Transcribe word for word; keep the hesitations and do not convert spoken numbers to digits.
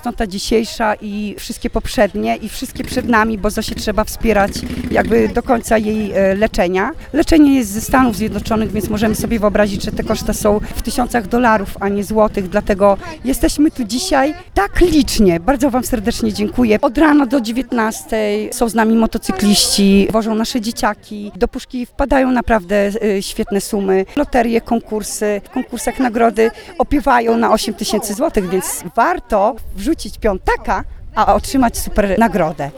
zresztą ta dzisiejsza i wszystkie poprzednie i wszystkie przed nami, bo Zosię trzeba wspierać jakby do końca jej e, leczenia. Leczenie jest ze Stanów Zjednoczonych, więc możemy sobie wyobrazić, że te koszta są w tysiącach dolarów, a nie złotych, dlatego jesteśmy tu dzisiaj tak licznie. Bardzo Wam serdecznie dziękuję. Od rana do dziewiętnastej są z nami motocykliści, wożą nasze dzieciaki. Do puszki wpadają naprawdę e, świetne sumy. Loterie, konkursy, w konkursach nagrody opiewają na osiem tysięcy złotych, więc warto wrzucić piątaka, a otrzymać super nagrodę.